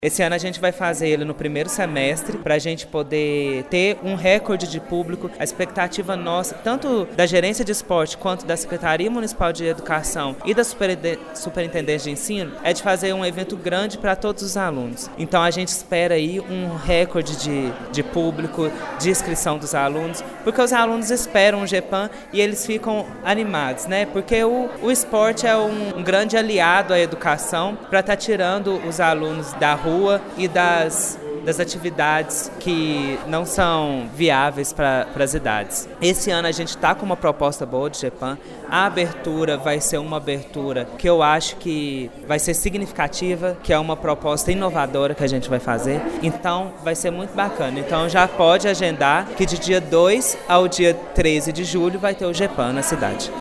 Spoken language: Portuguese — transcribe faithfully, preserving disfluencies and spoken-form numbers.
Esse ano a gente vai fazer ele no primeiro semestre para a gente poder ter um recorde de público. A expectativa nossa, tanto da Gerência de Esporte quanto da Secretaria Municipal de Educação e da Superintendência de Ensino, é de fazer um evento grande para todos os alunos. Então a gente espera aí um recorde de, de público, de inscrição dos alunos, porque os alunos esperam o GEPAM e eles ficam animados, né? Porque o, o esporte é um, um grande aliado à educação para estar tirando os alunos da rua e das, das atividades que não são viáveis para as idades. Esse ano a gente está com uma proposta boa de GEPAM. A abertura vai ser uma abertura que eu acho que vai ser significativa, que é uma proposta inovadora que a gente vai fazer. Então vai ser muito bacana. Então já pode agendar que de dia dois ao dia treze de julho vai ter o GEPAM na cidade.